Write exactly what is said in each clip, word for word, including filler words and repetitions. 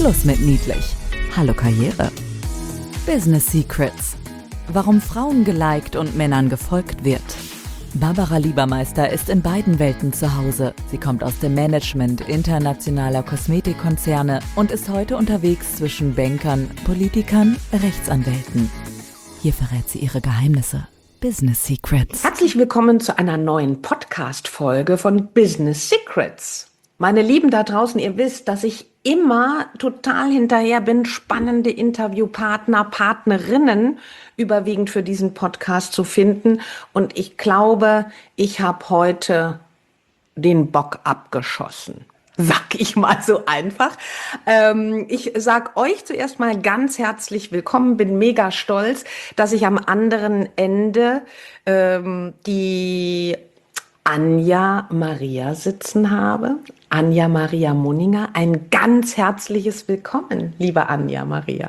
Schluss mit niedlich. Hallo Karriere. Business Secrets. Warum Frauen geliked und Männern gefolgt wird. Barbara Liebermeister ist in beiden Welten zu Hause. Sie kommt aus dem Management internationaler Kosmetikkonzerne und ist heute unterwegs zwischen Bankern, Politikern, Rechtsanwälten. Hier verrät sie ihre Geheimnisse. Business Secrets. Herzlich willkommen zu einer neuen Podcast-Folge von Business Secrets. Meine Lieben da draußen, ihr wisst, dass ich immer total hinterher bin, spannende Interviewpartner, Partnerinnen überwiegend für diesen Podcast zu finden. Und ich glaube, ich habe heute den Bock abgeschossen. Sag ich mal so einfach. Ähm, ich sag euch zuerst mal ganz herzlich willkommen, bin mega stolz, dass ich am anderen Ende ähm, die Anja Maria sitzen habe. Anja Maria Munninger, ein ganz herzliches Willkommen, liebe Anja Maria.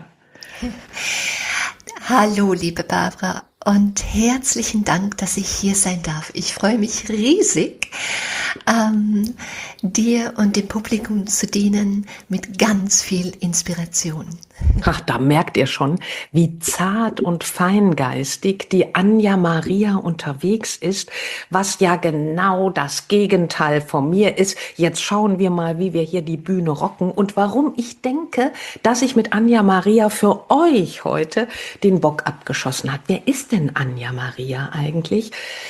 Hallo, liebe Barbara, und herzlichen Dank, dass ich hier sein darf. Ich freue mich riesig, ähm, dir und dem Publikum zu dienen mit ganz viel Inspiration. Ach, da merkt ihr schon, wie zart und feingeistig die Anja Maria unterwegs ist, was ja genau das Gegenteil von mir ist. Jetzt schauen wir mal, wie wir hier die Bühne rocken und warum ich denke, dass ich mit Anja Maria für euch heute den Bock abgeschossen habe. Wer ist denn Anja Maria eigentlich?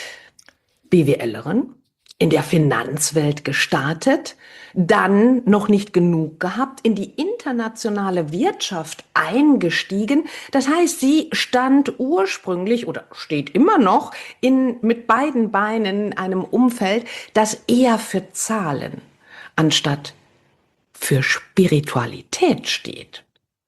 BWLerin, in der Finanzwelt gestartet, dann noch nicht genug gehabt, in die internationale Wirtschaft eingestiegen. Das heißt, sie stand ursprünglich oder steht immer noch in, mit beiden Beinen in einem Umfeld, das eher für Zahlen anstatt für Spiritualität steht.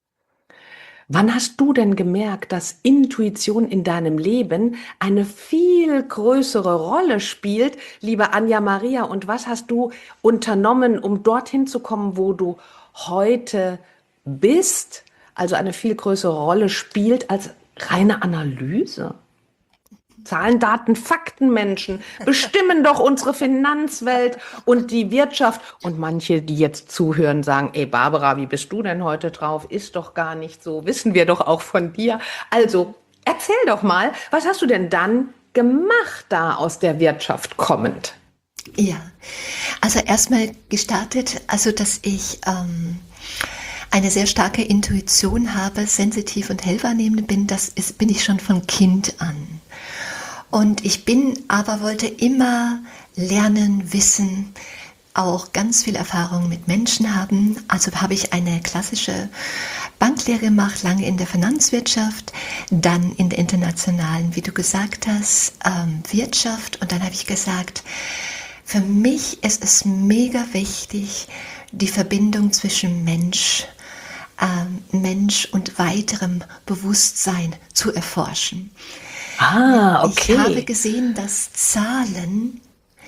Wann hast du denn gemerkt, dass Intuition in deinem Leben eine viel größere Rolle spielt, liebe Anja Maria? Und was hast du unternommen, um dorthin zu kommen, wo du heute bist? Also eine viel größere Rolle spielt als reine Analyse. Zahlen, Daten, Fakten, Menschen bestimmen doch unsere Finanzwelt und die Wirtschaft. Und manche, die jetzt zuhören, sagen, ey Barbara, wie bist du denn heute drauf? Ist doch gar nicht so, wissen wir doch auch von dir. Also erzähl doch mal, was hast du denn dann gemacht da aus der Wirtschaft kommend? Ja, also erstmal gestartet, also dass ich ähm, eine sehr starke Intuition habe, sensitiv und hellwahrnehmend bin, das ist, bin ich schon von Kind an. Und ich bin, aber wollte immer lernen, wissen, auch ganz viel Erfahrung mit Menschen haben. Also habe ich eine klassische Banklehre gemacht, lange in der Finanzwirtschaft, dann in der internationalen, wie du gesagt hast, ähm, Wirtschaft. Und dann habe ich gesagt, für mich ist es mega wichtig, die Verbindung zwischen Mensch, ähm, Mensch und weiterem Bewusstsein zu erforschen. Ah, okay. Ich habe gesehen, dass Zahlen,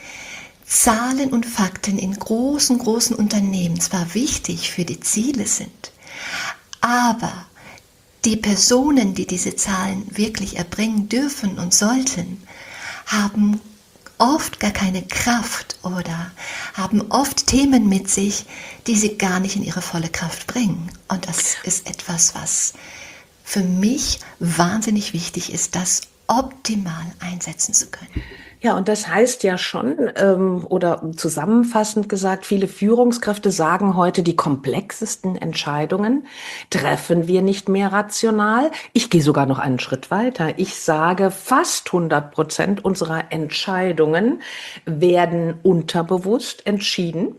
Zahlen und Fakten in großen, großen Unternehmen zwar wichtig für die Ziele sind, aber die Personen, die diese Zahlen wirklich erbringen dürfen und sollten, haben oft gar keine Kraft oder haben oft Themen mit sich, die sie gar nicht in ihre volle Kraft bringen. Und das ist etwas, was für mich wahnsinnig wichtig ist, das optimal einsetzen zu können. Ja, und das heißt ja schon, ähm, oder zusammenfassend gesagt, viele Führungskräfte sagen heute, die komplexesten Entscheidungen treffen wir nicht mehr rational. Ich gehe sogar noch einen Schritt weiter. Ich sage, fast hundert Prozent unserer Entscheidungen werden unterbewusst entschieden.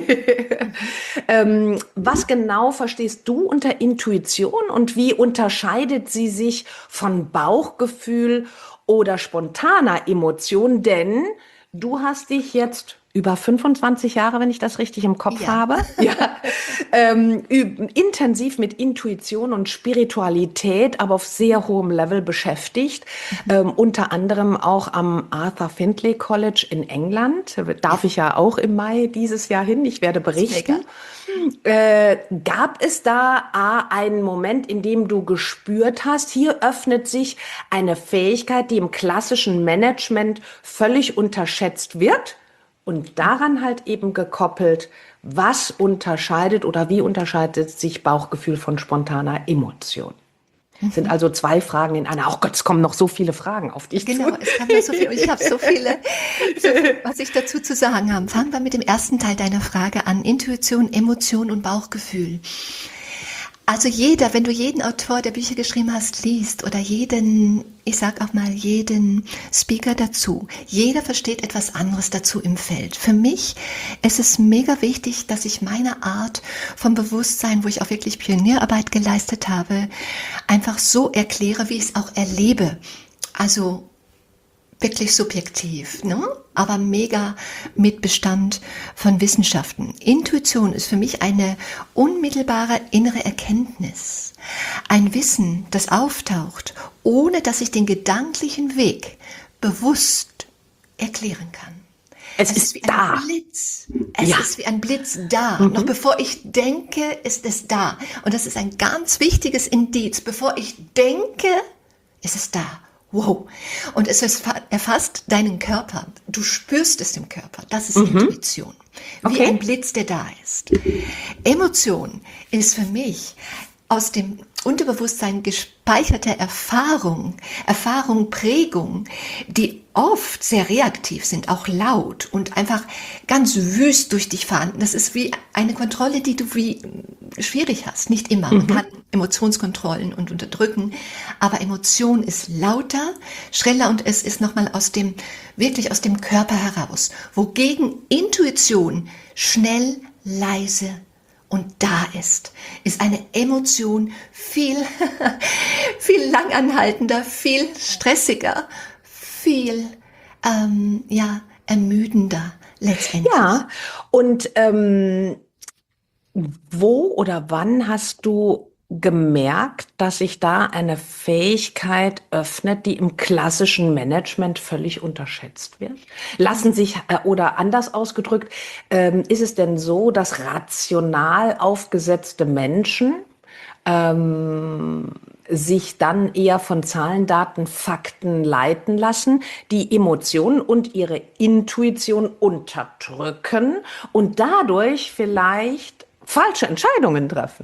ähm, was genau verstehst du unter Intuition und wie unterscheidet sie sich von Bauchgefühl oder spontaner Emotion, denn du hast dich jetzt über fünfundzwanzig Jahre, wenn ich das richtig im Kopf ja. habe, ja, ähm, intensiv mit Intuition und Spiritualität, aber auf sehr hohem Level beschäftigt, mhm. ähm, unter anderem auch am Arthur Findlay College in England, darf ja. ich ja auch im Mai dieses Jahr hin, ich werde berichten. Äh, gab es da A, einen Moment, in dem du gespürt hast, hier öffnet sich eine Fähigkeit, die im klassischen Management völlig unterschätzt wird? Und daran halt eben gekoppelt, was unterscheidet oder wie unterscheidet sich Bauchgefühl von spontaner Emotion? Das sind also zwei Fragen in einer. Oh Gott, es kommen noch so viele Fragen auf dich zu. Genau, es kam noch so viel und ich habe so viele, so viel, was ich dazu zu sagen habe. Fangen wir mit dem ersten Teil deiner Frage an. Intuition, Emotion und Bauchgefühl. Also jeder, wenn du jeden Autor, der Bücher geschrieben hast, liest oder jeden, ich sag auch mal, jeden Speaker dazu, jeder versteht etwas anderes dazu im Feld. Für mich ist es mega wichtig, dass ich meine Art vom Bewusstsein, wo ich auch wirklich Pionierarbeit geleistet habe, einfach so erkläre, wie ich es auch erlebe. Also wirklich subjektiv, ne? Aber mega mit Bestand von Wissenschaften. Intuition ist für mich eine unmittelbare innere Erkenntnis. Ein Wissen, das auftaucht, ohne dass ich den gedanklichen Weg bewusst erklären kann. Es, es ist, ist wie da. ein Blitz. Es Ja. ist wie ein Blitz da. Mhm. Noch bevor ich denke, ist es da. Und das ist ein ganz wichtiges Indiz. Bevor ich denke, ist es da. Wow. Und es erfasst deinen Körper. Du spürst es im Körper. Das ist Mhm. Intuition. Wie Okay. ein Blitz, der da ist. Emotion ist für mich aus dem Unterbewusstsein gespeicherte Erfahrung, Erfahrung, Prägung, die oft sehr reaktiv sind, auch laut und einfach ganz wüst durch dich fahren. Das ist wie eine Kontrolle, die du wie schwierig hast. Nicht immer. Man kann Emotionskontrollen und unterdrücken, aber Emotion ist lauter, schreller und es ist nochmal aus dem, wirklich aus dem Körper heraus. Wogegen Intuition schnell, leise und da ist, ist eine Emotion viel, viel langanhaltender, viel stressiger, viel, ähm, ja, ermüdender letztendlich. Ja, und ähm, wo oder wann hast du gemerkt, dass sich da eine Fähigkeit öffnet, die im klassischen Management völlig unterschätzt wird? Lassen sich, äh, oder anders ausgedrückt, ähm, ist es denn so, dass rational aufgesetzte Menschen ähm, sich dann eher von Zahlen, Daten, Fakten leiten lassen, die Emotionen und ihre Intuition unterdrücken und dadurch vielleicht falsche Entscheidungen treffen?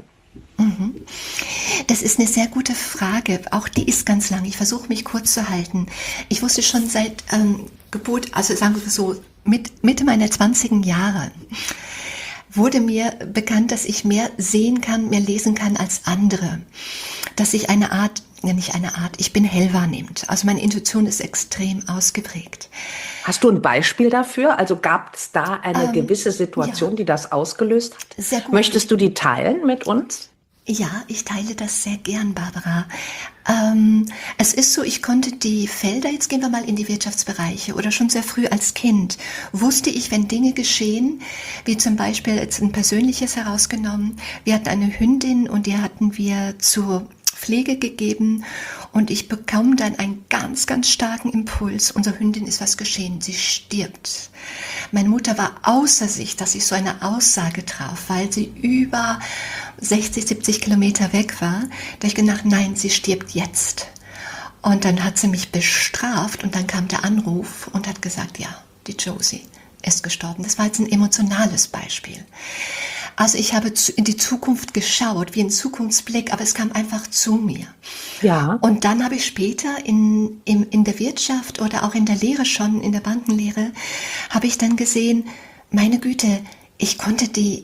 Das ist eine sehr gute Frage. Auch die ist ganz lang. Ich versuche mich kurz zu halten. Ich wusste schon seit ähm, Geburt, also sagen wir so, mit, Mitte meiner zwanziger Jahre, wurde mir bekannt, dass ich mehr sehen kann, mehr lesen kann als andere. Dass ich eine Art, ja nicht eine Art, ich bin hellwahrnehmend. Also meine Intuition ist extrem ausgeprägt. Hast du ein Beispiel dafür? Also gab es da eine Ähm, gewisse Situation, ja. die das ausgelöst hat? Sehr gut. Möchtest du die teilen mit uns? Ja, ich teile das sehr gern, Barbara. Ähm, es ist so, ich konnte die Felder, jetzt gehen wir mal in die Wirtschaftsbereiche oder schon sehr früh als Kind, wusste ich, wenn Dinge geschehen, wie zum Beispiel jetzt ein persönliches herausgenommen, wir hatten eine Hündin und die hatten wir zur Pflege gegeben und ich bekomme dann einen ganz, ganz starken Impuls. Unserer Hündin ist was geschehen, sie stirbt. Meine Mutter war außer sich, dass ich so eine Aussage traf, weil sie über sechzig, siebzig Kilometer weg war. Da habe ich gedacht, nein, sie stirbt jetzt. Und dann hat sie mich bestraft und dann kam der Anruf und hat gesagt, ja, die Josie ist gestorben. Das war jetzt ein emotionales Beispiel. Also ich habe in die Zukunft geschaut, wie ein Zukunftsblick, aber es kam einfach zu mir. Ja. Und dann habe ich später in, in, in der Wirtschaft oder auch in der Lehre schon, in der Bankenlehre, habe ich dann gesehen, meine Güte, ich konnte die,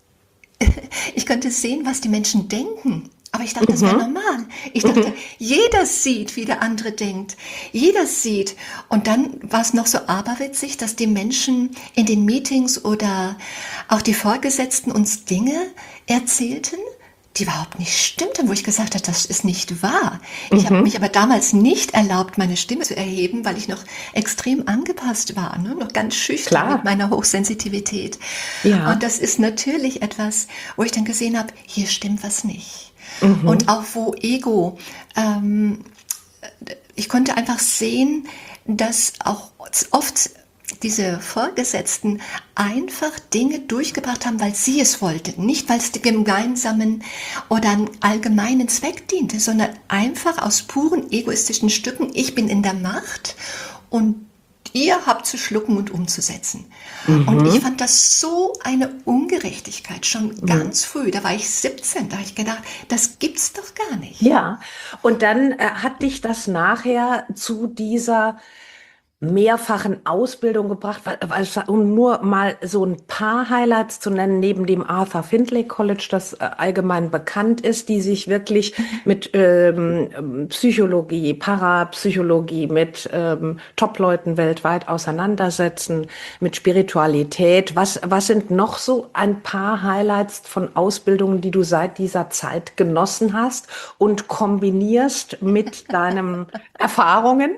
ich konnte sehen, was die Menschen denken. Aber ich dachte, das wäre normal. Ich dachte, jeder sieht, wie der andere denkt. Jeder sieht. Und dann war es noch so aberwitzig, dass die Menschen in den Meetings oder auch die Vorgesetzten uns Dinge erzählten, die überhaupt nicht stimmten, wo ich gesagt habe, das ist nicht wahr. Ich habe mich aber damals nicht erlaubt, meine Stimme zu erheben, weil ich noch extrem angepasst war, ne? Noch ganz schüchtern Klar. mit meiner Hochsensitivität. Ja. Und das ist natürlich etwas, wo ich dann gesehen habe, hier stimmt was nicht. Und auch wo Ego, ähm, ich konnte einfach sehen, dass auch oft diese Vorgesetzten einfach Dinge durchgebracht haben, weil sie es wollten. Nicht, weil es dem gemeinsamen oder einem allgemeinen Zweck diente, sondern einfach aus puren egoistischen Stücken. Ich bin in der Macht und ihr habt zu schlucken und umzusetzen. Mhm. Und ich fand das so eine Ungerechtigkeit schon ganz mhm. früh. Da war ich siebzehn, da habe ich gedacht, das gibt's doch gar nicht. Ja, und dann äh, hat dich das nachher zu dieser mehrfachen Ausbildung gebracht, weil, weil, um nur mal so ein paar Highlights zu nennen, neben dem Arthur Findlay College, das äh, allgemein bekannt ist, die sich wirklich mit ähm, Psychologie, Parapsychologie, mit ähm, Top-Leuten weltweit auseinandersetzen, mit Spiritualität. Was, was sind noch so ein paar Highlights von Ausbildungen, die du seit dieser Zeit genossen hast und kombinierst mit deinen Erfahrungen?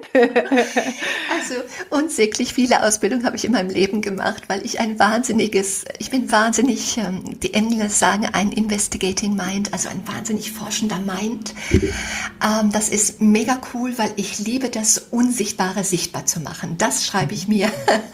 Also unsäglich viele Ausbildungen habe ich in meinem Leben gemacht, weil ich ein wahnsinniges, ich bin wahnsinnig, ähm, die Engländer sagen, ein Investigating Mind, also ein wahnsinnig forschender Mind. Ähm, das ist mega cool, weil ich liebe das Unsichtbare sichtbar zu machen. Das schreibe ich mir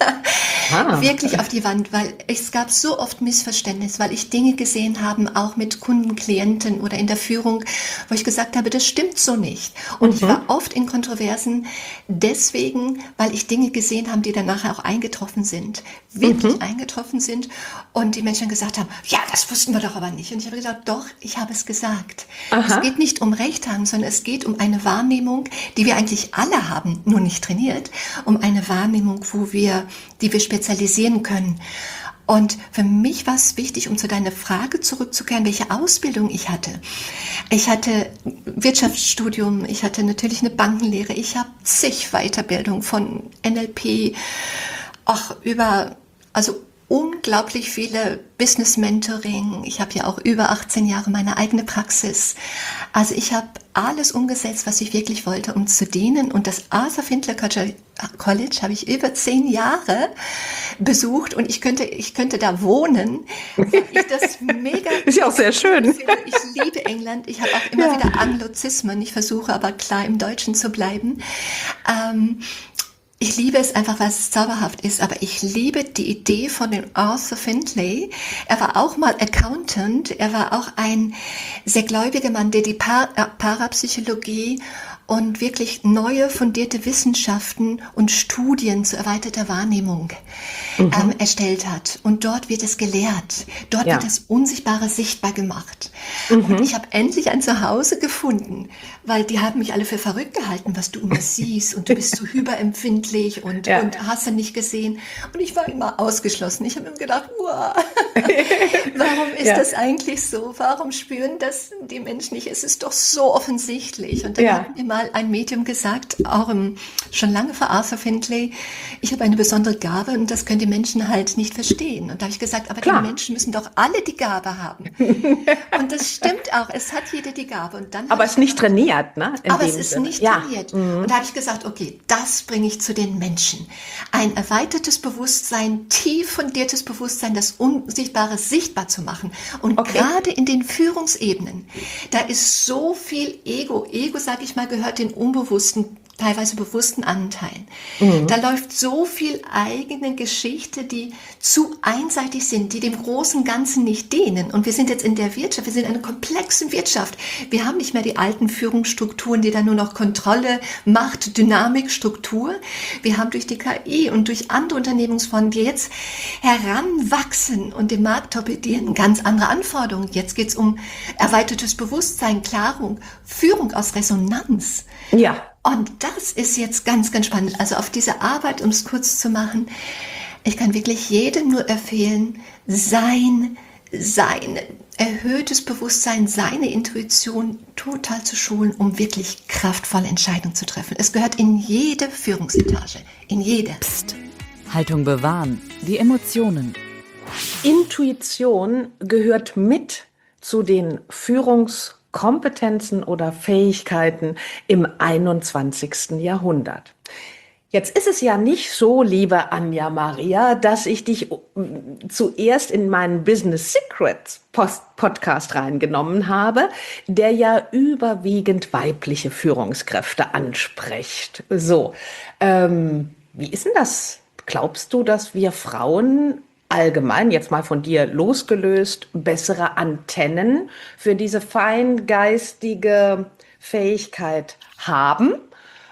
ah. wirklich auf die Wand, weil es gab so oft Missverständnis, weil ich Dinge gesehen habe, auch mit Kunden, Klienten oder in der Führung, wo ich gesagt habe, das stimmt so nicht. Und mhm. ich war oft in Kontroversen deswegen, weil ich Dinge gesehen habe, die dann nachher auch eingetroffen sind, wirklich mhm. eingetroffen sind und die Menschen gesagt haben, ja, das wussten wir doch aber nicht. Und ich habe gesagt, doch, ich habe es gesagt. Aha. Es geht nicht um Recht haben, sondern es geht um eine Wahrnehmung, die wir eigentlich alle haben, nur nicht trainiert, um eine Wahrnehmung, wo wir, die wir spezialisieren können. Und für mich war es wichtig, um zu deiner Frage zurückzukehren, welche Ausbildung ich hatte. Ich hatte Wirtschaftsstudium, ich hatte natürlich eine Bankenlehre, ich habe zig Weiterbildung von N L P, auch über, also unglaublich viele Business Mentoring. Ich habe ja auch über achtzehn Jahre meine eigene Praxis. Also ich habe alles umgesetzt, was ich wirklich wollte, um zu dienen. Und das Arthur Findlay College habe ich über zehn Jahre besucht und ich könnte, ich könnte da wohnen, weil ich das mega... Ist ja auch sehr schön. Ich liebe England. Ich habe auch immer ja. wieder Anglizismen. Ich versuche aber klar im Deutschen zu bleiben. Ähm, Ich liebe es einfach, weil es zauberhaft ist, aber ich liebe die Idee von dem Arthur Findlay. Er war auch mal Accountant, er war auch ein sehr gläubiger Mann, der die Par- Parapsychologie und wirklich neue fundierte Wissenschaften und Studien zu erweiterter Wahrnehmung mhm. ähm, erstellt hat. Und dort wird es gelehrt. Dort ja. wird das Unsichtbare sichtbar gemacht. Mhm. Und ich habe endlich ein Zuhause gefunden, weil die haben mich alle für verrückt gehalten, was du immer siehst und du bist so hyperempfindlich und, ja. und hast du nicht gesehen. Und ich war immer ausgeschlossen. Ich habe mir gedacht, wow, warum ist ja. das eigentlich so? Warum spüren das die Menschen nicht? Es ist doch so offensichtlich. Und dann ja. hat mir mal ein Medium gesagt, auch im, schon lange vor Arthur Findlay, ich habe eine besondere Gabe und das können die Menschen halt nicht verstehen. Und da habe ich gesagt, aber Klar. die Menschen müssen doch alle die Gabe haben. Und das stimmt auch, es hat jeder die Gabe. Und dann aber es ist nicht trainiert, ne? In aber es ist Sinne. nicht ja. trainiert. Mhm. Und da habe ich gesagt, okay, das bringe ich zu den Menschen. Ein erweitertes Bewusstsein, tief fundiertes Bewusstsein, das Unsichtbare sichtbar zu machen. Und okay. gerade in den Führungsebenen, da ist so viel Ego. Ego, sage ich mal, gehört den unbewussten, teilweise bewussten Anteilen. Mhm. Da läuft so viel eigene Geschichte, die zu einseitig sind, die dem großen Ganzen nicht dienen. Und wir sind jetzt in der Wirtschaft, wir sind in einer komplexen Wirtschaft. Wir haben nicht mehr die alten Führungsstrukturen, die dann nur noch Kontrolle, Macht, Dynamik, Struktur. Wir haben durch die K I und durch andere Unternehmensformen, die jetzt heranwachsen und den Markt torpedieren, ganz andere Anforderungen. Jetzt geht es um erweitertes Bewusstsein, Klarung, Führung aus Resonanz. Ja. Und das ist jetzt ganz, ganz spannend. Also auf diese Arbeit, um es kurz zu machen, ich kann wirklich jedem nur empfehlen, sein, sein erhöhtes Bewusstsein, seine Intuition total zu schulen, um wirklich kraftvolle Entscheidungen zu treffen. Es gehört in jede Führungsetage, in jede. Psst. Haltung bewahren, die Emotionen. Intuition gehört mit zu den Führungs- Kompetenzen oder Fähigkeiten im einundzwanzigsten Jahrhundert. Jetzt ist es ja nicht so, liebe Anja Maria, dass ich dich zuerst in meinen Business Secrets Podcast reingenommen habe, der ja überwiegend weibliche Führungskräfte anspricht. So, ähm, wie ist denn das? Glaubst du, dass wir Frauen allgemein, jetzt mal von dir losgelöst, bessere Antennen für diese feingeistige Fähigkeit haben?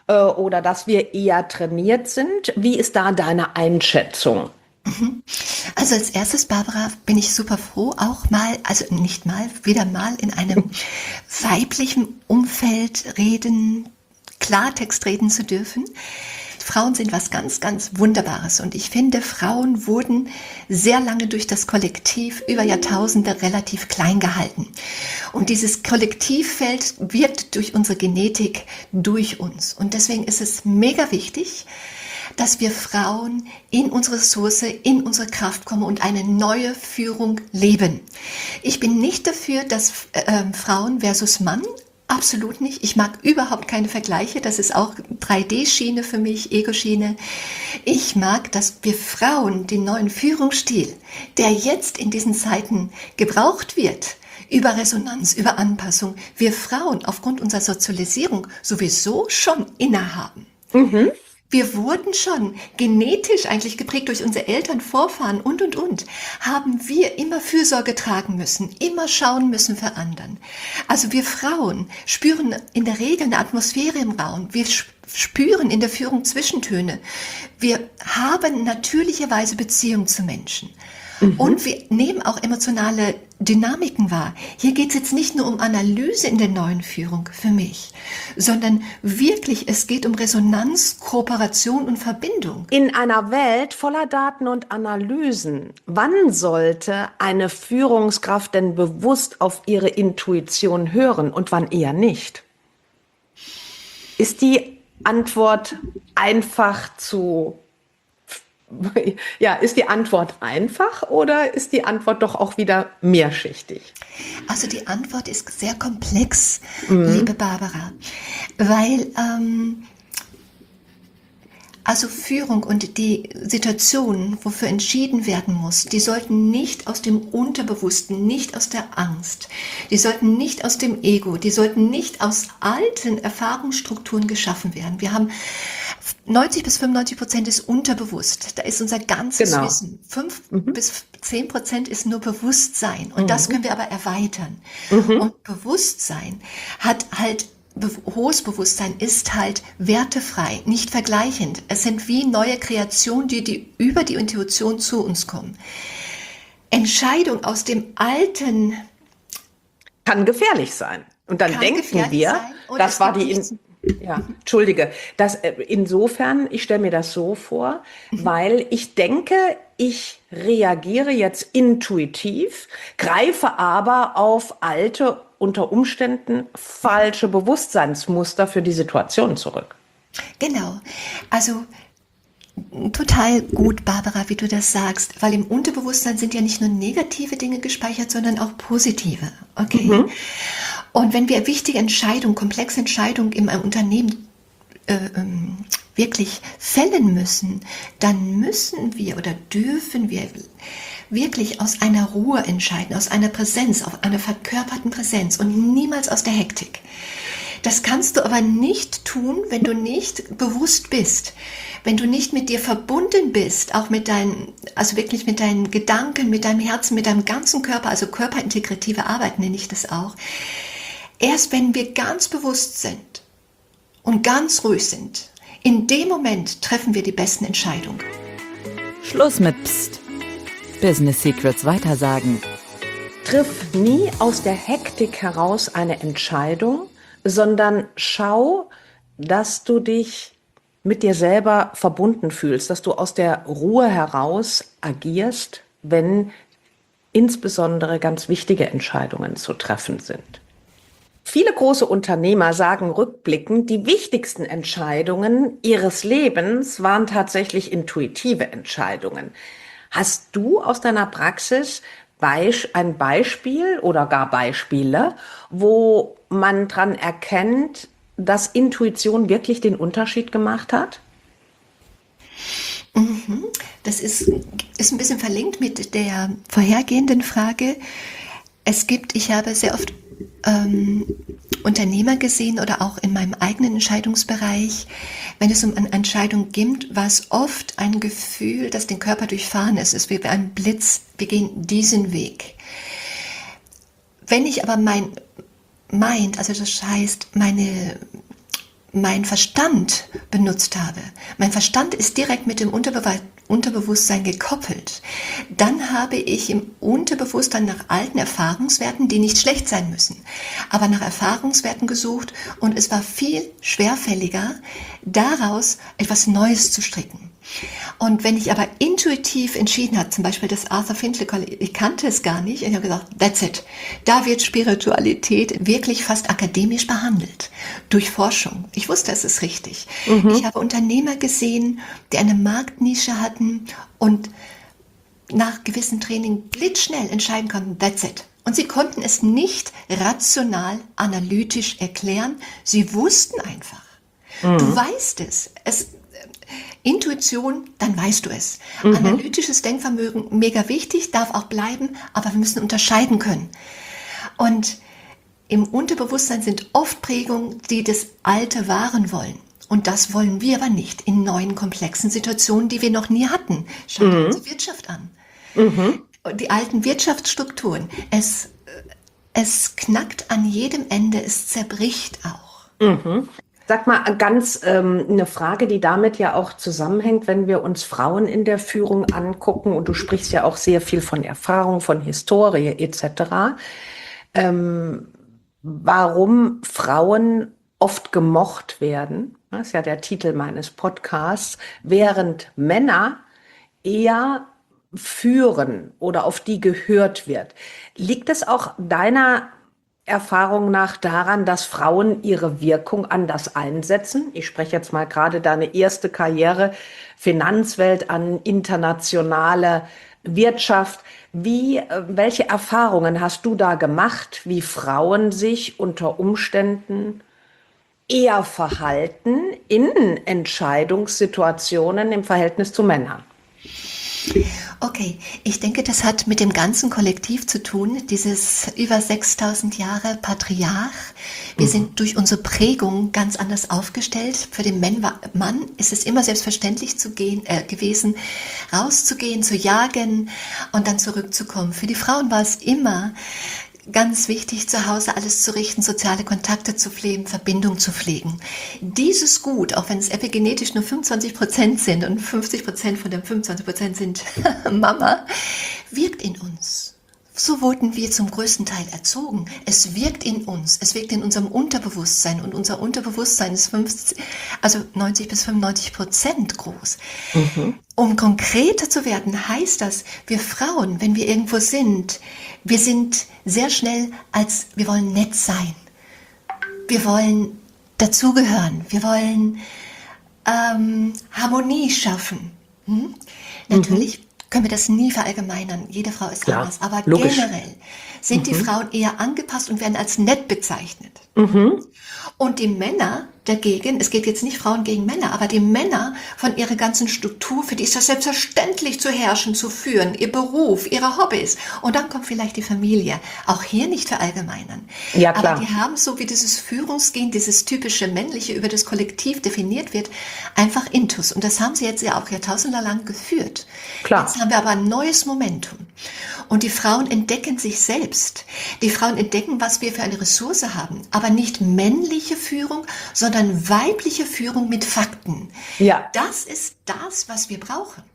äh, oder dass wir eher trainiert sind? Wie ist da deine Einschätzung? Also als erstes, Barbara, bin ich super froh, auch mal, also nicht mal, wieder mal in einem weiblichen Umfeld reden, Klartext reden zu dürfen. Frauen sind was ganz, ganz Wunderbares und ich finde, Frauen wurden sehr lange durch das Kollektiv über Jahrtausende relativ klein gehalten. Und dieses Kollektivfeld wirkt durch unsere Genetik durch uns. Und deswegen ist es mega wichtig, dass wir Frauen in unsere Ressource, in unsere Kraft kommen und eine neue Führung leben. Ich bin nicht dafür, dass äh, Frauen versus Mann, absolut nicht. Ich mag überhaupt keine Vergleiche. Das ist auch drei D-Schiene für mich, Ego-Schiene. Ich mag, dass wir Frauen den neuen Führungsstil, der jetzt in diesen Zeiten gebraucht wird, über Resonanz, über Anpassung, wir Frauen aufgrund unserer Sozialisierung sowieso schon innehaben. Mhm. Wir wurden schon genetisch eigentlich geprägt durch unsere Eltern, Vorfahren und, und, und, haben wir immer Fürsorge tragen müssen, immer schauen müssen für anderen. Also wir Frauen spüren in der Regel eine Atmosphäre im Raum, wir spüren in der Führung Zwischentöne, wir haben natürlicherweise Beziehung zu Menschen. Mhm. Und wir nehmen auch emotionale Dynamiken wahr. Hier geht es jetzt nicht nur um Analyse in der neuen Führung für mich, sondern wirklich, es geht um Resonanz, Kooperation und Verbindung. In einer Welt voller Daten und Analysen, wann sollte eine Führungskraft denn bewusst auf ihre Intuition hören und wann eher nicht? Ist die Antwort einfach zu Ja, ist die Antwort einfach oder ist die Antwort doch auch wieder mehrschichtig? Also die Antwort ist sehr komplex, mhm. liebe Barbara, weil ähm, also Führung und die Situationen, wofür entschieden werden muss, die sollten nicht aus dem Unterbewussten, nicht aus der Angst, die sollten nicht aus dem Ego, die sollten nicht aus alten Erfahrungsstrukturen geschaffen werden. Wir haben neunzig bis fünfundneunzig Prozent ist unterbewusst. Da ist unser ganzes genau. Wissen. fünf mhm. bis zehn Prozent ist nur Bewusstsein. Und mhm. das können wir aber erweitern. Mhm. Und Bewusstsein hat halt, be- hohes Bewusstsein ist halt wertefrei, nicht vergleichend. Es sind wie neue Kreationen, die, die über die Intuition zu uns kommen. Entscheidung aus dem Alten kann gefährlich sein. Und dann denken wir, das war die... In- Ja, entschuldige. Das, insofern, ich stelle mir das so vor, mhm. weil ich denke, ich reagiere jetzt intuitiv, greife aber auf alte, unter Umständen falsche Bewusstseinsmuster für die Situation zurück. Genau. Also total gut, Barbara, wie du das sagst, weil im Unterbewusstsein sind ja nicht nur negative Dinge gespeichert, sondern auch positive. Okay. Mhm. Und wenn wir wichtige Entscheidungen, komplexe Entscheidungen im Unternehmen äh, ähm, wirklich fällen müssen, dann müssen wir oder dürfen wir wirklich aus einer Ruhe entscheiden, aus einer Präsenz, aus einer verkörperten Präsenz und niemals aus der Hektik. Das kannst du aber nicht tun, wenn du nicht bewusst bist, wenn du nicht mit dir verbunden bist, auch mit deinen, also wirklich mit deinen Gedanken, mit deinem Herzen, mit deinem ganzen Körper, also körperintegrative Arbeit nenne ich das auch. Erst wenn wir ganz bewusst sind und ganz ruhig sind, in dem Moment treffen wir die besten Entscheidungen. Schluss mit Psst. Business Secrets weitersagen. Triff nie aus der Hektik heraus eine Entscheidung, sondern schau, dass du dich mit dir selber verbunden fühlst, dass du aus der Ruhe heraus agierst, wenn insbesondere ganz wichtige Entscheidungen zu treffen sind. Viele große Unternehmer sagen rückblickend, die wichtigsten Entscheidungen ihres Lebens waren tatsächlich intuitive Entscheidungen. Hast du aus deiner Praxis ein Beispiel oder gar Beispiele, wo man dran erkennt, dass Intuition wirklich den Unterschied gemacht hat? Das ist, ist ein bisschen verlinkt mit der vorhergehenden Frage. Es gibt, ich habe sehr oft ähm, Unternehmer gesehen oder auch in meinem eigenen Entscheidungsbereich, wenn es um eine Entscheidung geht, war es oft ein Gefühl, das den Körper durchfahren ist. Es ist wie ein Blitz, wir gehen diesen Weg. Wenn ich aber mein Mind, also das heißt meine, meinen Verstand benutzt habe, mein Verstand ist direkt mit dem Unterbe- Unterbewusstsein gekoppelt, dann habe ich im Unterbewusstsein nach alten Erfahrungswerten, die nicht schlecht sein müssen, aber nach Erfahrungswerten gesucht und es war viel schwerfälliger, daraus etwas Neues zu stricken. Und wenn ich aber intuitiv entschieden habe, zum Beispiel das Arthur Findlay College, ich kannte es gar nicht, ich habe gesagt, that's it. Da wird Spiritualität wirklich fast akademisch behandelt, durch Forschung. Ich wusste, es ist richtig. Mhm. Ich habe Unternehmer gesehen, die eine Marktnische hatten und nach gewissem Training blitzschnell entscheiden konnten, that's it. Und sie konnten es nicht rational, analytisch erklären. Sie wussten einfach. Mhm. Du weißt es. Es Intuition, dann weißt du es. Mhm. Analytisches Denkvermögen, mega wichtig, darf auch bleiben, aber wir müssen unterscheiden können. Und im Unterbewusstsein sind oft Prägungen, die das Alte wahren wollen. Und das wollen wir aber nicht in neuen, komplexen Situationen, die wir noch nie hatten. Schau dir mhm. unsere Wirtschaft an. Mhm. Die alten Wirtschaftsstrukturen. Es, es knackt an jedem Ende, es zerbricht auch. Mhm. Sag mal, ganz ähm, eine Frage, die damit ja auch zusammenhängt, wenn wir uns Frauen in der Führung angucken, und du sprichst ja auch sehr viel von Erfahrung, von Historie et cetera, ähm, warum Frauen oft gemocht werden, das ist ja der Titel meines Podcasts, während Männer eher führen oder auf die gehört wird. Liegt es auch deiner Erfahrung nach daran, dass Frauen ihre Wirkung anders einsetzen? Ich spreche jetzt mal gerade deine erste Karriere, Finanzwelt an, internationale Wirtschaft. Wie, welche Erfahrungen hast du da gemacht, wie Frauen sich unter Umständen eher verhalten in Entscheidungssituationen im Verhältnis zu Männern? Okay, ich denke, das hat mit dem ganzen Kollektiv zu tun, dieses über sechstausend Jahre Patriarch. Wir mhm. sind durch unsere Prägung ganz anders aufgestellt. Für den Mann ist es immer selbstverständlich zu gehen, äh, gewesen, rauszugehen, zu jagen und dann zurückzukommen. Für die Frauen war es immer ganz wichtig, zu Hause alles zu richten, soziale Kontakte zu pflegen, Verbindung zu pflegen. Dieses Gut, auch wenn es epigenetisch nur fünfundzwanzig Prozent sind und fünfzig Prozent von den fünfundzwanzig Prozent sind Mama, wirkt in uns. So wurden wir zum größten Teil erzogen. Es wirkt in uns, es wirkt in unserem Unterbewusstsein und unser Unterbewusstsein ist fünfzig, also neunzig bis fünfundneunzig Prozent groß. Mhm. Um konkreter zu werden, heißt das, wir Frauen, wenn wir irgendwo sind, wir sind sehr schnell als, wir wollen nett sein. Wir wollen dazugehören. Wir wollen ähm, Harmonie schaffen. Hm? Natürlich mhm. können wir das nie verallgemeinern. Jede Frau ist Klar, anders. Aber logisch. Generell sind mhm. die Frauen eher angepasst und werden als nett bezeichnet. Mhm. Und die Männer dagegen, es geht jetzt nicht Frauen gegen Männer, aber die Männer von ihrer ganzen Struktur, für die ist das selbstverständlich zu herrschen, zu führen, ihr Beruf, ihre Hobbys. Und dann kommt vielleicht die Familie. Auch hier nicht verallgemeinern. Ja, klar. Aber die haben so, wie dieses Führungsgehen, dieses typische Männliche über das Kollektiv definiert wird, einfach Intus. Und das haben sie jetzt ja auch jahrtausendelang geführt. Klar. Jetzt haben wir aber ein neues Momentum. Und die Frauen entdecken sich selbst. Die Frauen entdecken, was wir für eine Ressource haben. Aber nicht männliche Führung, sondern weibliche Führung mit Fakten. Ja. Das ist das, was wir brauchen.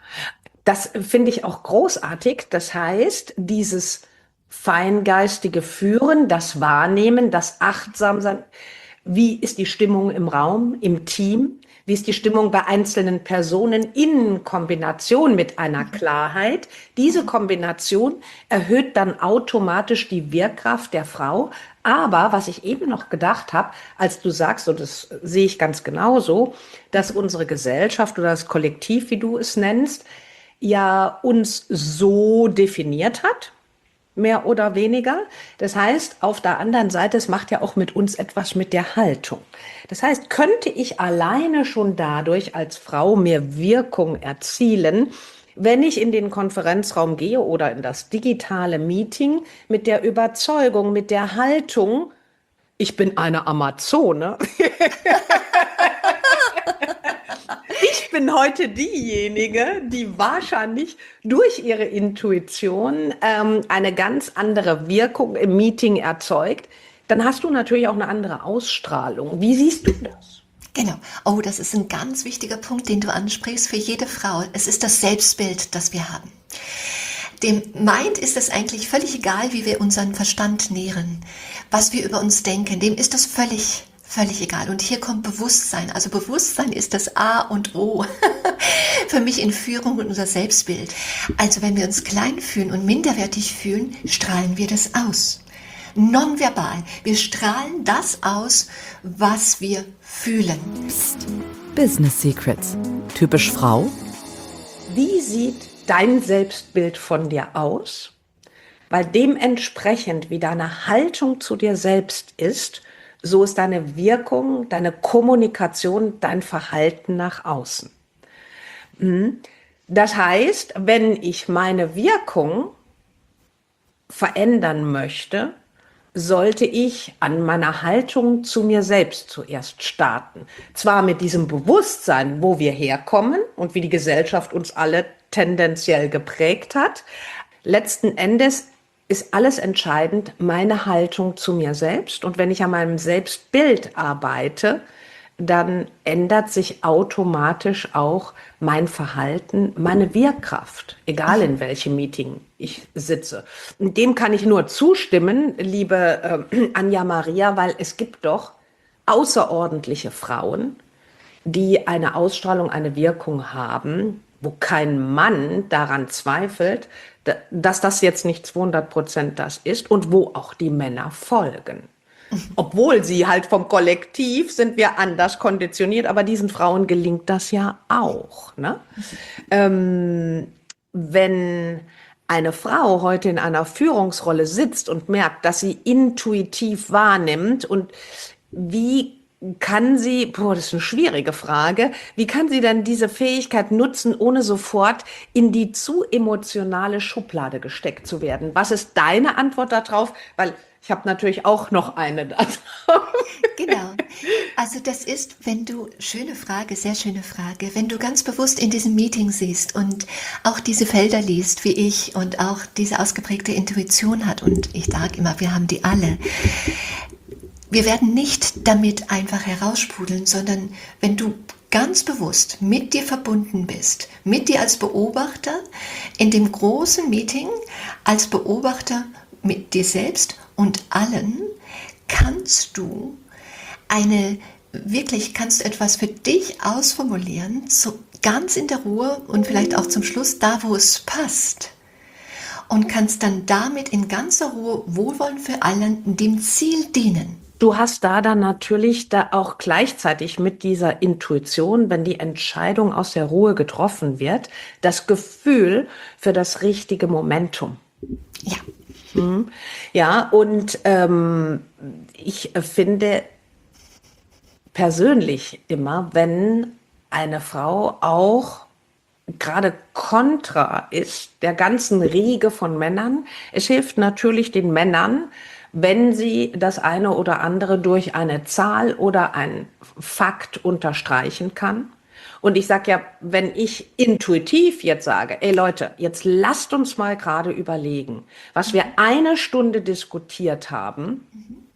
Das finde ich auch großartig. Das heißt, dieses feingeistige Führen, das Wahrnehmen, das Achtsamsein. Wie ist die Stimmung im Raum, im Team? Wie ist die Stimmung bei einzelnen Personen in Kombination mit einer Klarheit? Diese Kombination erhöht dann automatisch die Wirkkraft der Frau. Aber was ich eben noch gedacht habe, als du sagst, und das sehe ich ganz genauso, dass unsere Gesellschaft oder das Kollektiv, wie du es nennst, ja uns so definiert hat, mehr oder weniger. Das heißt, auf der anderen Seite, es macht ja auch mit uns etwas mit der Haltung. Das heißt, könnte ich alleine schon dadurch als Frau mehr Wirkung erzielen, wenn ich in den Konferenzraum gehe oder in das digitale Meeting mit der Überzeugung, mit der Haltung, ich bin eine Amazone. Ich bin heute diejenige, die wahrscheinlich durch ihre Intuition ähm, eine ganz andere Wirkung im Meeting erzeugt, dann hast du natürlich auch eine andere Ausstrahlung. Wie siehst du das? Genau. Oh, das ist ein ganz wichtiger Punkt, den du ansprichst für jede Frau. Es ist das Selbstbild, das wir haben. Dem Mind ist es eigentlich völlig egal, wie wir unseren Verstand nähren, was wir über uns denken. Dem ist das völlig, völlig egal. Und hier kommt Bewusstsein. Also Bewusstsein ist das A und O für mich in Führung und unser Selbstbild. Also wenn wir uns klein fühlen und minderwertig fühlen, strahlen wir das aus. Nonverbal. Wir strahlen das aus, was wir fühlen. Psst. Business Secrets. Typisch Frau? Wie sieht dein Selbstbild von dir aus? Weil dementsprechend, wie deine Haltung zu dir selbst ist, so ist deine Wirkung, deine Kommunikation, dein Verhalten nach außen. Das heißt, wenn ich meine Wirkung verändern möchte, sollte ich an meiner Haltung zu mir selbst zuerst starten. Zwar mit diesem Bewusstsein, wo wir herkommen und wie die Gesellschaft uns alle tendenziell geprägt hat. Letzten Endes ist alles entscheidend meine Haltung zu mir selbst. Und wenn ich an meinem Selbstbild arbeite, dann ändert sich automatisch auch mein Verhalten, meine Wirkkraft, egal in welchem Meeting ich sitze. Und dem kann ich nur zustimmen, liebe äh, Anja Maria, weil es gibt doch außerordentliche Frauen, die eine Ausstrahlung, eine Wirkung haben, wo kein Mann daran zweifelt, dass das jetzt nicht zweihundert Prozent das ist und wo auch die Männer folgen. Obwohl sie halt vom Kollektiv sind wir anders konditioniert, aber diesen Frauen gelingt das ja auch. Ne? Ähm, wenn eine Frau heute in einer Führungsrolle sitzt und merkt, dass sie intuitiv wahrnimmt und wie kann sie, boah, das ist eine schwierige Frage, wie kann sie denn diese Fähigkeit nutzen, ohne sofort in die zu emotionale Schublade gesteckt zu werden? Was ist deine Antwort darauf? Weil ich habe natürlich auch noch eine darauf. Genau. Also das ist, wenn du, schöne Frage, sehr schöne Frage, wenn du ganz bewusst in diesem Meeting siehst und auch diese Felder liest, wie ich, und auch diese ausgeprägte Intuition hat, und ich sage immer, wir haben die alle. Wir werden nicht damit einfach heraussprudeln, sondern wenn du ganz bewusst mit dir verbunden bist, mit dir als Beobachter in dem großen Meeting, als Beobachter mit dir selbst und allen, kannst du eine, wirklich kannst du etwas für dich ausformulieren, so ganz in der Ruhe und vielleicht auch zum Schluss da, wo es passt. Und kannst dann damit in ganzer Ruhe Wohlwollen für allen dem Ziel dienen. Du hast da dann natürlich da auch gleichzeitig mit dieser Intuition, wenn die Entscheidung aus der Ruhe getroffen wird, das Gefühl für das richtige Momentum. Ja. Mhm. Ja, und ähm, ich finde persönlich immer, wenn eine Frau auch gerade kontra ist der ganzen Riege von Männern, es hilft natürlich den Männern, wenn sie das eine oder andere durch eine Zahl oder ein Fakt unterstreichen kann. Und ich sage ja, wenn ich intuitiv jetzt sage, ey Leute, jetzt lasst uns mal gerade überlegen, was wir eine Stunde diskutiert haben.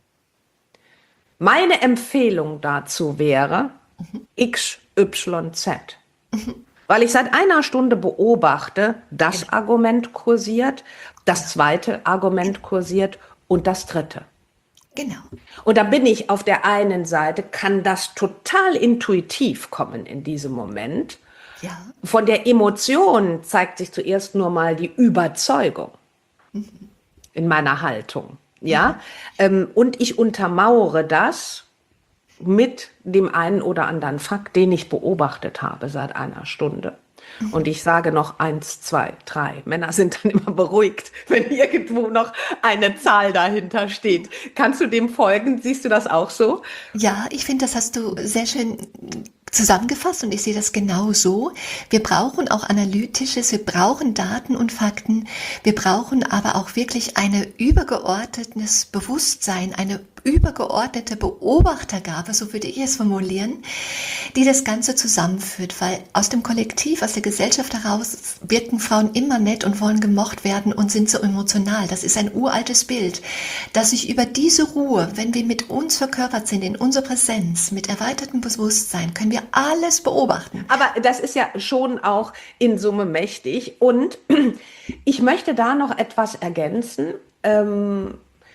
Meine Empfehlung dazu wäre X Y Z. Weil ich seit einer Stunde beobachte, das Argument kursiert, das zweite Argument kursiert und das dritte. Genau. Und da bin ich auf der einen Seite, kann das total intuitiv kommen in diesem Moment. Ja. Von der Emotion zeigt sich zuerst nur mal die Überzeugung mhm. in meiner Haltung. Ja? Mhm. Ähm, und ich untermauere das mit dem einen oder anderen Fakt, den ich beobachtet habe seit einer Stunde. Und ich sage noch eins, zwei, drei. Männer sind dann immer beruhigt, wenn irgendwo noch eine Zahl dahinter steht. Kannst du dem folgen? Siehst du das auch so? Ja, ich finde, das hast du sehr schön zusammengefasst und ich sehe das genau so. Wir brauchen auch Analytisches, wir brauchen Daten und Fakten, wir brauchen aber auch wirklich ein übergeordnetes Bewusstsein, eine übergeordnete Beobachtergabe, so würde ich es formulieren, die das Ganze zusammenführt, weil aus dem Kollektiv, aus der Gesellschaft heraus wirken Frauen immer nett und wollen gemocht werden und sind so emotional. Das ist ein uraltes Bild, dass sich über diese Ruhe, wenn wir mit uns verkörpert sind, in unserer Präsenz, mit erweitertem Bewusstsein, können wir alles beobachten. Aber das ist ja schon auch in Summe mächtig. Und ich möchte da noch etwas ergänzen. Ähm,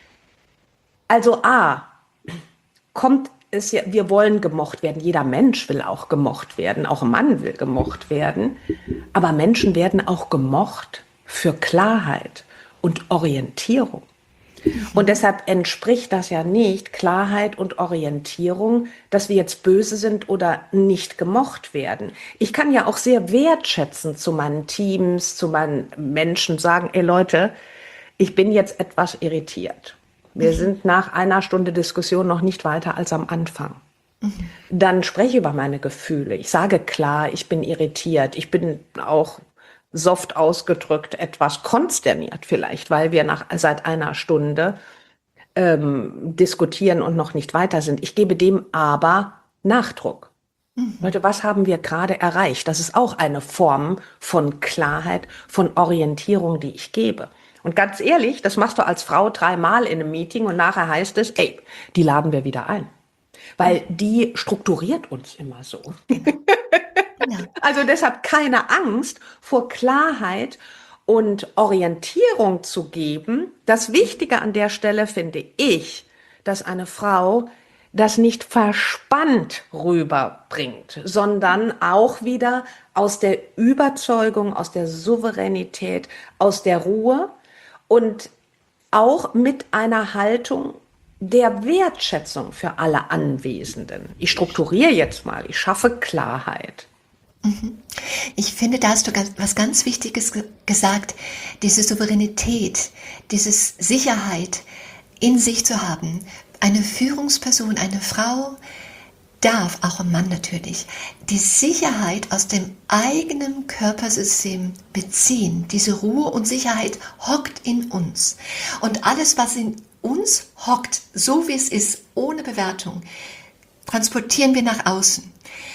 also A, kommt es ja, wir wollen gemocht werden. Jeder Mensch will auch gemocht werden. Auch ein Mann will gemocht werden. Aber Menschen werden auch gemocht für Klarheit und Orientierung. Und deshalb entspricht das ja nicht Klarheit und Orientierung, dass wir jetzt böse sind oder nicht gemocht werden. Ich kann ja auch sehr wertschätzend zu meinen Teams, zu meinen Menschen sagen, ey Leute, ich bin jetzt etwas irritiert. Wir mhm. sind nach einer Stunde Diskussion noch nicht weiter als am Anfang. Mhm. Dann spreche ich über meine Gefühle. Ich sage klar, ich bin irritiert. Ich bin auch soft ausgedrückt etwas konsterniert vielleicht, weil wir nach, seit einer Stunde ähm, diskutieren und noch nicht weiter sind. Ich gebe dem aber Nachdruck. Mhm. Leute, was haben wir gerade erreicht? Das ist auch eine Form von Klarheit, von Orientierung, die ich gebe. Und ganz ehrlich, das machst du als Frau dreimal in einem Meeting und nachher heißt es, ey, die laden wir wieder ein. Weil die strukturiert uns immer so. Ja. Also deshalb keine Angst vor Klarheit und Orientierung zu geben. Das Wichtige an der Stelle finde ich, dass eine Frau das nicht verspannt rüberbringt, sondern auch wieder aus der Überzeugung, aus der Souveränität, aus der Ruhe und auch mit einer Haltung der Wertschätzung für alle Anwesenden. Ich strukturiere jetzt mal, ich schaffe Klarheit. Ich finde, da hast du was ganz Wichtiges gesagt, diese Souveränität, diese Sicherheit in sich zu haben. Eine Führungsperson, eine Frau darf, auch ein Mann natürlich, die Sicherheit aus dem eigenen Körpersystem beziehen. Diese Ruhe und Sicherheit hockt in uns. Und alles, was in uns hockt, so wie es ist, ohne Bewertung, transportieren wir nach außen.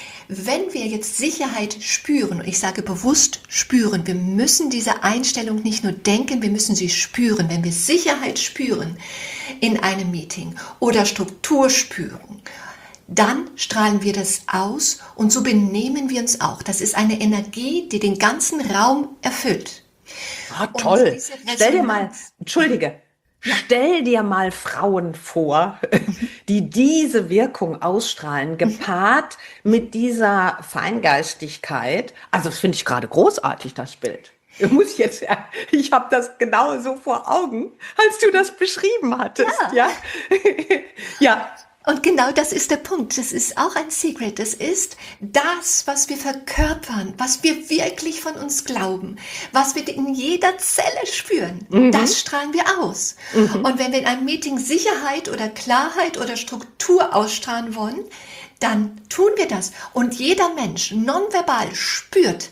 Wenn wir jetzt Sicherheit spüren, und ich sage bewusst spüren, wir müssen diese Einstellung nicht nur denken, wir müssen sie spüren. Wenn wir Sicherheit spüren in einem Meeting oder Struktur spüren, dann strahlen wir das aus und so benehmen wir uns auch. Das ist eine Energie, die den ganzen Raum erfüllt. Ah, toll. Stell dir mal, entschuldige, Ja. Stell dir mal Frauen vor, die diese Wirkung ausstrahlen, gepaart mit dieser Feingeistigkeit. Also das finde ich gerade großartig, das Bild. Ich muss jetzt, ich habe das genau so vor Augen, als du das beschrieben hattest. Ja. Ja. Ja. Und genau das ist der Punkt. Das ist auch ein Secret. Das ist das, was wir verkörpern, was wir wirklich von uns glauben, was wir in jeder Zelle spüren. Mhm. Das strahlen wir aus. Mhm. Und wenn wir in einem Meeting Sicherheit oder Klarheit oder Struktur ausstrahlen wollen, dann tun wir das. Und jeder Mensch nonverbal spürt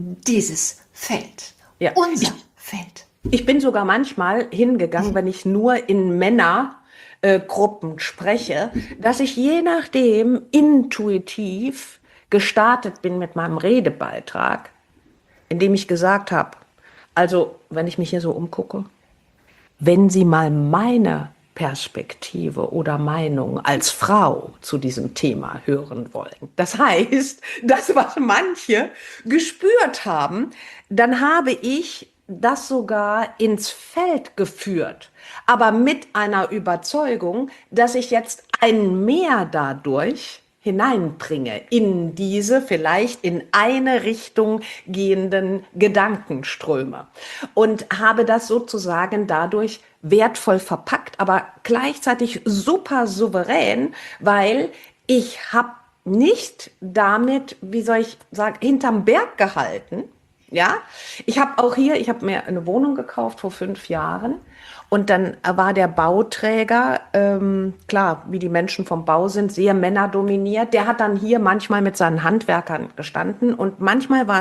dieses Feld. Ja. Unser ich, Feld. Ich bin sogar manchmal hingegangen, mhm. wenn ich nur in Männer Äh, Gruppen spreche, dass ich je nachdem intuitiv gestartet bin mit meinem Redebeitrag, indem ich gesagt habe, also wenn ich mich hier so umgucke, wenn Sie mal meine Perspektive oder Meinung als Frau zu diesem Thema hören wollen. Das heißt, das, was manche gespürt haben, dann habe ich das sogar ins Feld geführt, aber mit einer Überzeugung, dass ich jetzt ein Mehr dadurch hineinbringe in diese vielleicht in eine Richtung gehenden Gedankenströme und habe das sozusagen dadurch wertvoll verpackt, aber gleichzeitig super souverän, weil ich habe nicht damit, wie soll ich sagen, hinterm Berg gehalten. Ja, ich habe auch hier, ich habe mir eine Wohnung gekauft vor fünf Jahren und dann war der Bauträger, ähm, klar, wie die Menschen vom Bau sind, sehr männerdominiert. Der hat dann hier manchmal mit seinen Handwerkern gestanden und manchmal war es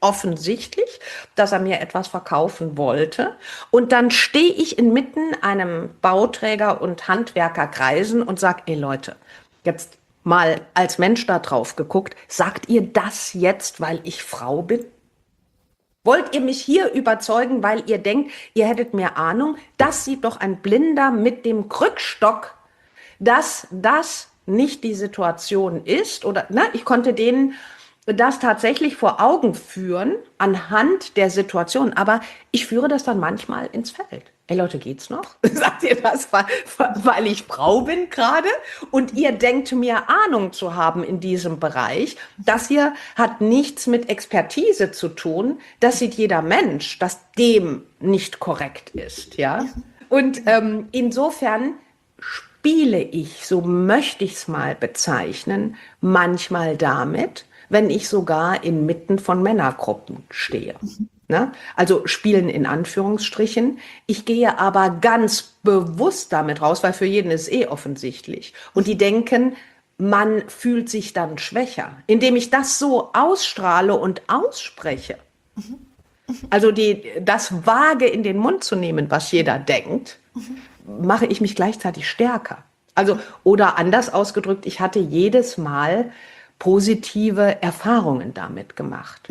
offensichtlich, dass er mir etwas verkaufen wollte. Und dann stehe ich inmitten einem Bauträger- und Handwerkerkreisen und sage, ey Leute, jetzt mal als Mensch da drauf geguckt, sagt ihr das jetzt, weil ich Frau bin? Wollt ihr mich hier überzeugen, weil ihr denkt, ihr hättet mehr Ahnung? Das sieht doch ein Blinder mit dem Krückstock, dass das nicht die Situation ist. Oder, ne, ich konnte denen das tatsächlich vor Augen führen anhand der Situation. Aber ich führe das dann manchmal ins Feld. Ey Leute, geht's noch? Sagt ihr das, weil, weil ich Frau bin gerade? Und ihr denkt mir Ahnung zu haben in diesem Bereich. Das hier hat nichts mit Expertise zu tun. Das sieht jeder Mensch, dass dem nicht korrekt ist, ja? Und ähm, insofern spiele ich, so möchte ich es mal bezeichnen, manchmal damit, wenn ich sogar inmitten von Männergruppen stehe. Ne? Also spielen in Anführungsstrichen. Ich gehe aber ganz bewusst damit raus, weil für jeden ist es eh offensichtlich. Und die denken, man fühlt sich dann schwächer, indem ich das so ausstrahle und ausspreche. Also die, das wage in den Mund zu nehmen, was jeder denkt, mache ich mich gleichzeitig stärker. Also, oder anders ausgedrückt, ich hatte jedes Mal positive Erfahrungen damit gemacht.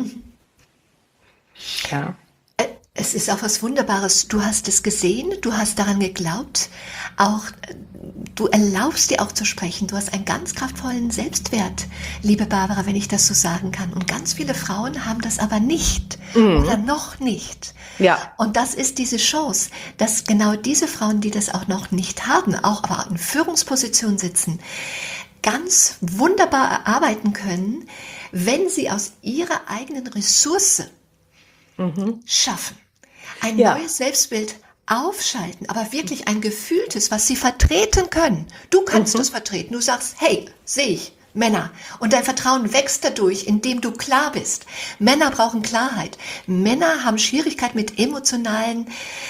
Ja. Es ist auch was Wunderbares. Du hast es gesehen, du hast daran geglaubt, auch du erlaubst dir auch zu sprechen. Du hast einen ganz kraftvollen Selbstwert, liebe Barbara, wenn ich das so sagen kann. Und ganz viele Frauen haben das aber nicht mhm. oder noch nicht. Ja. Und das ist diese Chance, dass genau diese Frauen, die das auch noch nicht haben, auch aber in Führungspositionen sitzen, ganz wunderbar erarbeiten können, wenn sie aus ihrer eigenen Ressource mhm. schaffen. Ein ja. neues Selbstbild aufschalten, aber wirklich ein gefühltes, was sie vertreten können. Du kannst mhm. das vertreten. Du sagst, hey, sehe ich, Männer. Und dein Vertrauen wächst dadurch, indem du klar bist. Männer brauchen Klarheit. Männer haben Schwierigkeit mit emotionalen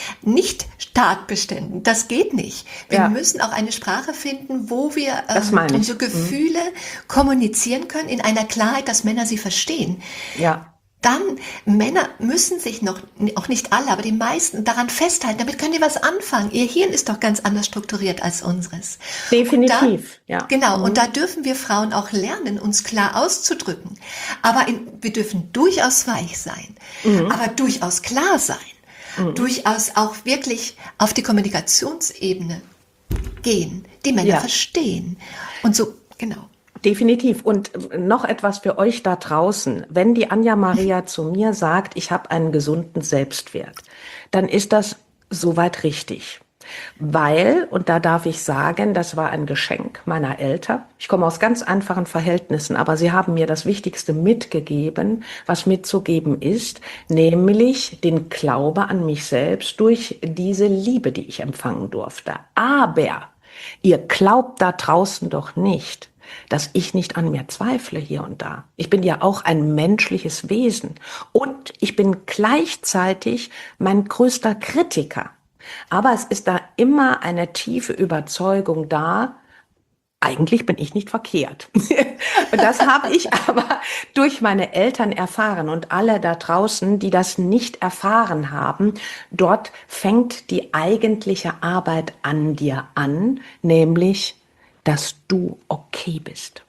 Nicht-Tatbeständen. Das geht nicht. Wir ja. müssen auch eine Sprache finden, wo wir ähm, unsere Gefühle mhm. kommunizieren können in einer Klarheit, dass Männer sie verstehen. Ja. Dann, Männer müssen sich noch, auch nicht alle, aber die meisten daran festhalten. Damit können die was anfangen. Ihr Hirn ist doch ganz anders strukturiert als unseres. Definitiv, da, ja. Genau, mhm. und da dürfen wir Frauen auch lernen, uns klar auszudrücken. Aber in, wir dürfen durchaus weich sein, mhm. aber durchaus klar sein. Mhm. Durchaus auch wirklich auf die Kommunikationsebene gehen, die Männer ja. verstehen. Und so, genau. Definitiv. Und noch etwas für euch da draußen. Wenn die Anja Maria zu mir sagt, ich habe einen gesunden Selbstwert, dann ist das soweit richtig. Weil, und da darf ich sagen, das war ein Geschenk meiner Eltern. Ich komme aus ganz einfachen Verhältnissen, aber sie haben mir das Wichtigste mitgegeben, was mitzugeben ist, nämlich den Glaube an mich selbst durch diese Liebe, die ich empfangen durfte. Aber ihr glaubt da draußen doch nicht, dass ich nicht an mir zweifle hier und da. Ich bin ja auch ein menschliches Wesen und ich bin gleichzeitig mein größter Kritiker. Aber es ist da immer eine tiefe Überzeugung da, eigentlich bin ich nicht verkehrt. Und das habe ich aber durch meine Eltern erfahren und alle da draußen, die das nicht erfahren haben, dort fängt die eigentliche Arbeit an dir an, nämlich dass du okay bist.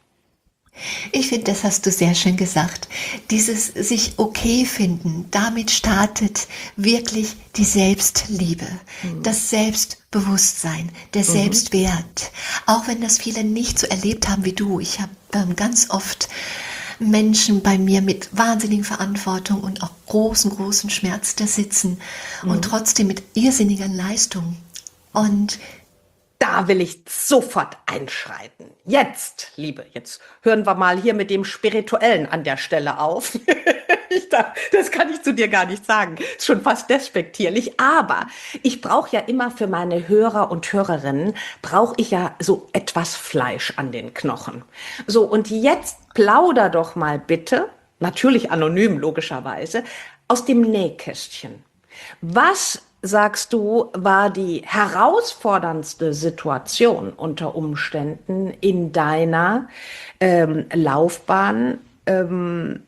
Ich finde, das hast du sehr schön gesagt. Dieses sich okay finden, damit startet wirklich die Selbstliebe, mhm. das Selbstbewusstsein, der mhm. Selbstwert. Auch wenn das viele nicht so erlebt haben wie du. Ich habe ähm, ganz oft Menschen bei mir mit wahnsinniger Verantwortung und auch großen, großen Schmerz da sitzen mhm. und trotzdem mit irrsinniger Leistung. Und da will ich sofort einschreiten. Jetzt, Liebe, jetzt hören wir mal hier mit dem Spirituellen an der Stelle auf. ich darf, das kann ich zu dir gar nicht sagen. Ist schon fast despektierlich. Aber ich brauche ja immer für meine Hörer und Hörerinnen, brauche ich ja so etwas Fleisch an den Knochen. So, und jetzt plauder doch mal bitte, natürlich anonym logischerweise, aus dem Nähkästchen. Was sagst du, war die herausforderndste Situation unter Umständen in deiner ähm, Laufbahn, ähm,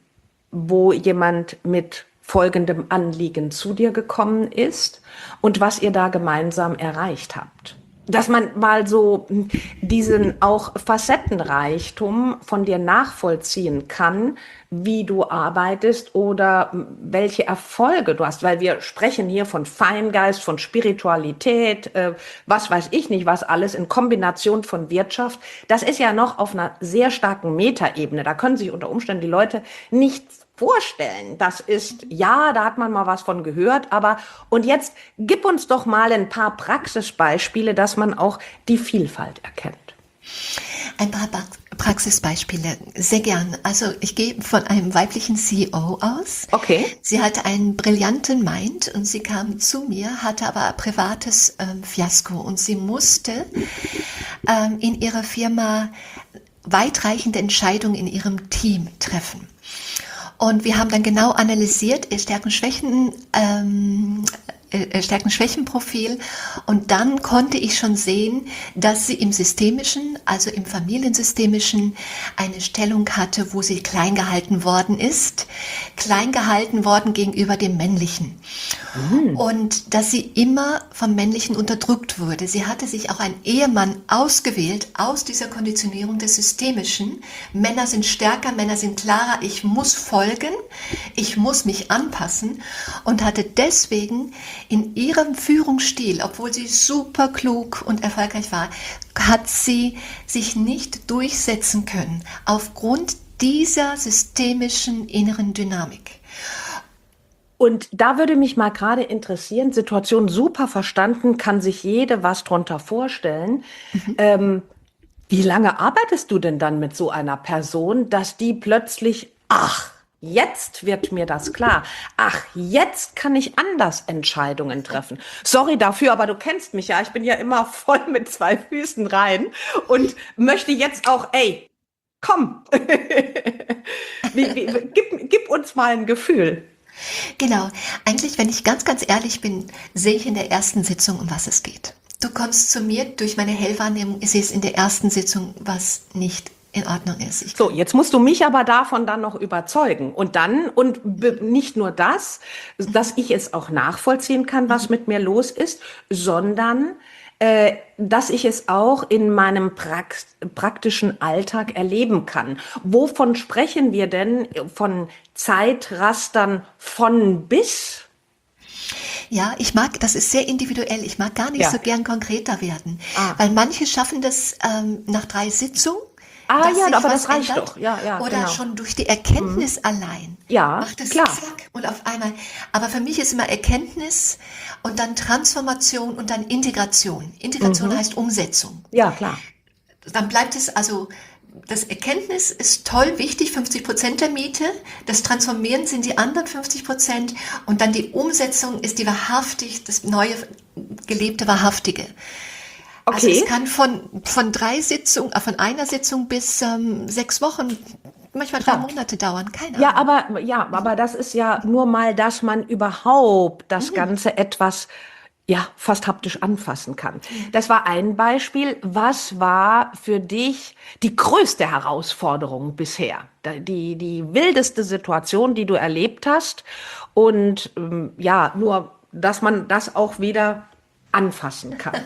wo jemand mit folgendem Anliegen zu dir gekommen ist und was ihr da gemeinsam erreicht habt. Dass man mal so diesen auch Facettenreichtum von dir nachvollziehen kann, wie du arbeitest oder welche Erfolge du hast. Weil wir sprechen hier von Feingeist, von Spiritualität, äh, was weiß ich nicht, was alles in Kombination von Wirtschaft. Das ist ja noch auf einer sehr starken Metaebene. Da können sich unter Umständen die Leute nicht vorstellen. Das ist, ja, da hat man mal was von gehört, aber und jetzt gib uns doch mal ein paar Praxisbeispiele, dass man auch die Vielfalt erkennt. Ein paar Praxisbeispiele, sehr gern. Also ich gehe von einem weiblichen C E O aus. Okay. Sie hatte einen brillanten Mind und sie kam zu mir, hatte aber ein privates ähm, Fiasko und sie musste ähm, in ihrer Firma weitreichende Entscheidungen in ihrem Team treffen. Und wir haben dann genau analysiert, ihr Stärken-Schwächen, ähm, äh, Stärken-Schwächen-Profil. Und dann konnte ich schon sehen, dass sie im Systemischen, also im Familiensystemischen, eine Stellung hatte, wo sie klein gehalten worden ist. Klein gehalten worden gegenüber dem Männlichen. Mhm. Und dass sie immer vom Männlichen unterdrückt wurde. Sie hatte sich auch einen Ehemann ausgewählt aus dieser Konditionierung des Systemischen. Männer sind stärker, Männer sind klarer, ich muss folgen, ich muss mich anpassen und hatte deswegen in ihrem Führungsstil, obwohl sie super klug und erfolgreich war, hat sie sich nicht durchsetzen können aufgrund dieser systemischen inneren Dynamik. Und da würde mich mal gerade interessieren, Situation super verstanden, kann sich jede was drunter vorstellen. Mhm. Ähm, wie lange arbeitest du denn dann mit so einer Person, dass die plötzlich, ach, jetzt wird mir das klar. Ach, jetzt kann ich anders Entscheidungen treffen. Sorry dafür, aber du kennst mich ja. Ich bin ja immer voll mit zwei Füßen rein und möchte jetzt auch, ey, komm, wie, wie, gib, gib uns mal ein Gefühl. Genau. Eigentlich, wenn ich ganz, ganz ehrlich bin, sehe ich in der ersten Sitzung, um was es geht. Du kommst zu mir durch meine Hellwahrnehmung, ich sehe es in der ersten Sitzung, was nicht in Ordnung ist. Ich so, jetzt musst du mich aber davon dann noch überzeugen. Und dann, und be- nicht nur das, dass ich es auch nachvollziehen kann, was mit mir los ist, sondern äh, dass ich es auch in meinem Prax- praktischen Alltag erleben kann. Wovon sprechen wir denn von Zeitrastern von bis? Ja, ich mag, das ist sehr individuell. Ich mag gar nicht Ja. so gern konkreter werden, Ah. weil manche schaffen das ähm, nach drei Sitzungen. Ah dass ja, sich aber was das reicht ändert. doch. Ja, ja, Oder genau. schon durch die Erkenntnis allein. Ja, macht es klar. zack und auf einmal. Aber für mich ist immer Erkenntnis und dann Transformation und dann Integration. Integration heißt Umsetzung. Ja, klar. Dann bleibt es also, das Erkenntnis ist toll, wichtig, fünfzig Prozent der Miete. Das Transformieren sind die anderen fünfzig Prozent. Und dann die Umsetzung ist die wahrhaftig, das neue, gelebte Wahrhaftige. Also Okay. es kann von, von drei Sitzungen, äh, von einer Sitzung bis ähm, sechs Wochen, manchmal drei Ja. Monate dauern, keine Ja, Ahnung. aber ja, aber das ist ja nur mal, dass man überhaupt das Ganze etwas ja fast haptisch anfassen kann. Das war ein Beispiel. Was war für dich die größte Herausforderung bisher? Da- Die die wildeste Situation, die du erlebt hast und ähm, ja, nur, dass man das auch wieder anfassen kann.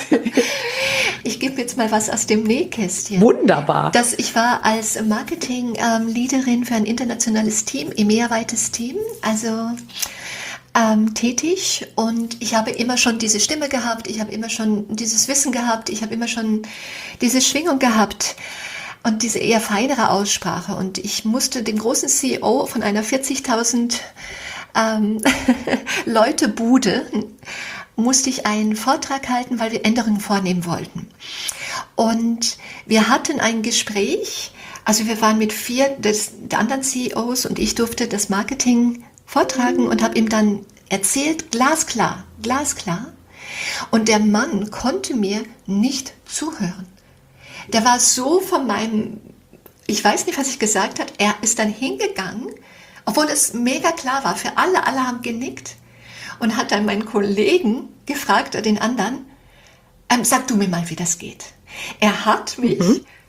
Ich gebe jetzt mal was aus dem Nähkästchen. Wunderbar. Das, ich war als Marketing-Leaderin für ein internationales Team, E M E A-weites Team, also ähm, tätig, und ich habe immer schon diese Stimme gehabt, ich habe immer schon dieses Wissen gehabt, ich habe immer schon diese Schwingung gehabt und diese eher feinere Aussprache, und ich musste den großen C E O von einer vierzigtausend ähm, Leute Bude musste ich einen Vortrag halten, weil wir Änderungen vornehmen wollten. Und wir hatten ein Gespräch, also wir waren mit vier des, der anderen C E Os und ich durfte das Marketing vortragen und habe ihm dann erzählt, glasklar, glasklar. Und der Mann konnte mir nicht zuhören. Der war so von meinem, ich weiß nicht, was ich gesagt habe, er ist dann hingegangen, obwohl es mega klar war, für alle, alle haben genickt, und hat dann meinen Kollegen gefragt, den anderen, ähm, sag du mir mal, wie das geht. Er hat mich Mhm.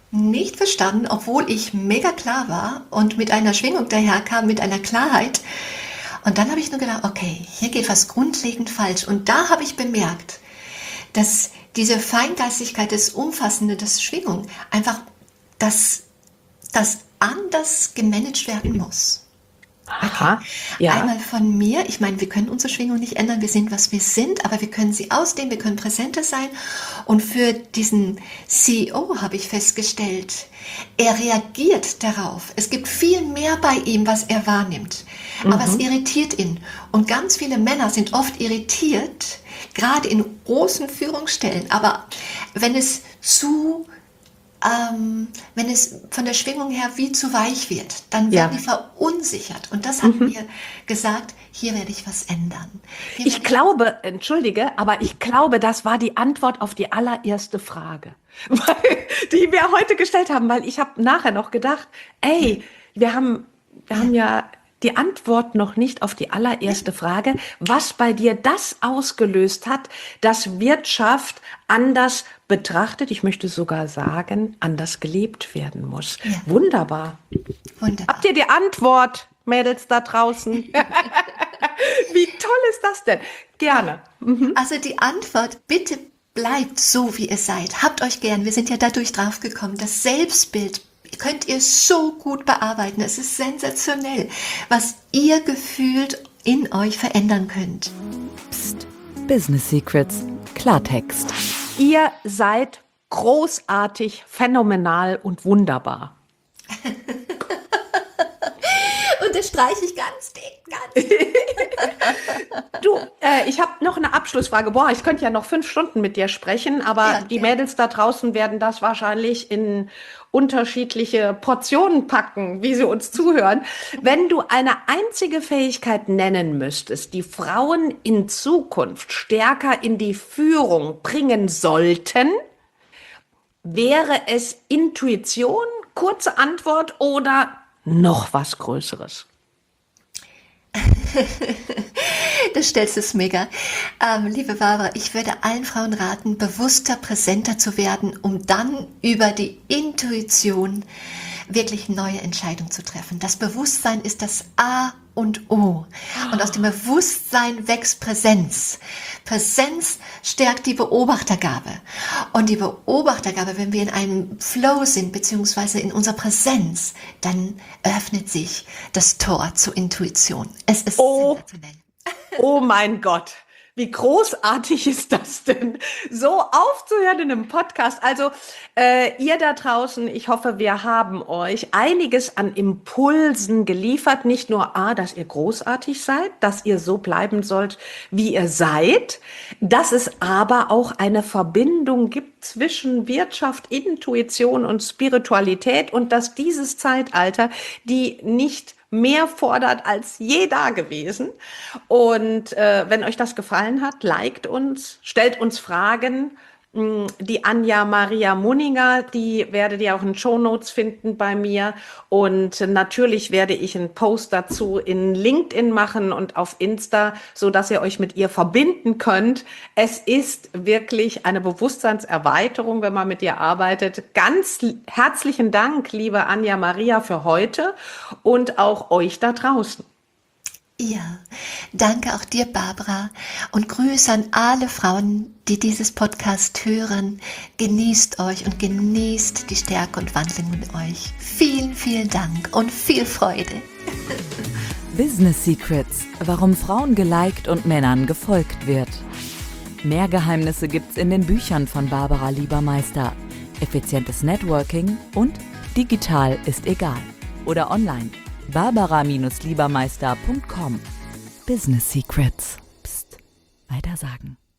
nicht verstanden, obwohl ich mega klar war und mit einer Schwingung daherkam, mit einer Klarheit. Und dann habe ich nur gedacht, okay, hier geht was grundlegend falsch. Und da habe ich bemerkt, dass diese Feingeistigkeit, das Umfassende, das Schwingung, einfach das, das anders gemanagt werden muss. Aha, Okay. ja. Einmal von mir, ich meine, wir können unsere Schwingung nicht ändern, wir sind, was wir sind, aber wir können sie ausdehnen, wir können präsenter sein. Und für diesen C E O habe ich festgestellt, er reagiert darauf. Es gibt viel mehr bei ihm, was er wahrnimmt, aber Mhm. es irritiert ihn. Und ganz viele Männer sind oft irritiert, gerade in großen Führungsstellen, aber wenn es zu Ähm, wenn es von der Schwingung her wie zu weich wird, dann werden Ja. die verunsichert. Und das hat mir gesagt, hier werde ich was ändern. Hier Ich werde glaube, entschuldige, aber ich glaube, das war die Antwort auf die allererste Frage, weil- die wir heute gestellt haben, weil ich habe nachher noch gedacht, ey, wir haben, wir haben ja die Antwort noch nicht auf die allererste Frage, was bei dir das ausgelöst hat, dass Wirtschaft anders betrachtet, ich möchte sogar sagen, anders gelebt werden muss. Ja. Wunderbar. wunderbar. Habt ihr die Antwort, Mädels da draußen? Wie toll ist das denn? Gerne. Also die Antwort, bitte bleibt so, wie ihr seid. Habt euch gern. Wir sind ja dadurch draufgekommen. Das Selbstbild könnt ihr so gut bearbeiten. Es ist sensationell, was ihr gefühlt in euch verändern könnt. Psst. Business Secrets. Klartext. Ihr seid großartig, phänomenal und wunderbar. Unterstreiche ich ganz dick, ganz dick. Du, äh, ich habe noch eine Abschlussfrage. Boah, ich könnte ja noch fünf Stunden mit dir sprechen, aber Ja, die ja. Mädels da draußen werden das wahrscheinlich in unterschiedliche Portionen packen, wie sie uns zuhören. Wenn du eine einzige Fähigkeit nennen müsstest, die Frauen in Zukunft stärker in die Führung bringen sollten, wäre es Intuition, kurze Antwort oder noch was Größeres? Das stellst du es mega. Ähm, liebe Barbara, ich würde allen Frauen raten, bewusster, präsenter zu werden, um dann über die Intuition wirklich neue Entscheidungen zu treffen. Das Bewusstsein ist das A und O. Und aus dem Bewusstsein wächst Präsenz. Präsenz stärkt die Beobachtergabe. Und die Beobachtergabe, wenn wir in einem Flow sind, beziehungsweise in unserer Präsenz, dann öffnet sich das Tor zur Intuition. Es ist Oh. sensationell. Oh mein Gott, wie großartig ist das denn, so aufzuhören in einem Podcast. Also äh, ihr da draußen, ich hoffe, wir haben euch einiges an Impulsen geliefert. Nicht nur, A, dass ihr großartig seid, dass ihr so bleiben sollt, wie ihr seid, dass es aber auch eine Verbindung gibt zwischen Wirtschaft, Intuition und Spiritualität und dass dieses Zeitalter, die nicht mehr fordert als je da gewesen. Und äh, wenn euch das gefallen hat, liked uns, stellt uns Fragen. Die Anja Maria Munninger, die werdet ihr auch in Shownotes finden bei mir. Und natürlich werde ich einen Post dazu in LinkedIn machen und auf Insta, so dass ihr euch mit ihr verbinden könnt. Es ist wirklich eine Bewusstseinserweiterung, wenn man mit ihr arbeitet. Ganz herzlichen Dank, liebe Anja Maria, für heute und auch euch da draußen. Ja, danke auch dir, Barbara, und Grüße an alle Frauen, die dieses Podcast hören. Genießt euch und genießt die Stärke und Wandlung in euch. Vielen, vielen Dank und viel Freude. Business Secrets. Warum Frauen geliked und Männern gefolgt wird. Mehr Geheimnisse gibt's in den Büchern von Barbara Liebermeister. Effizientes Networking und digital ist egal. Oder online. barbara Liebermeister punkt com. Business Secrets. Psst. Weitersagen.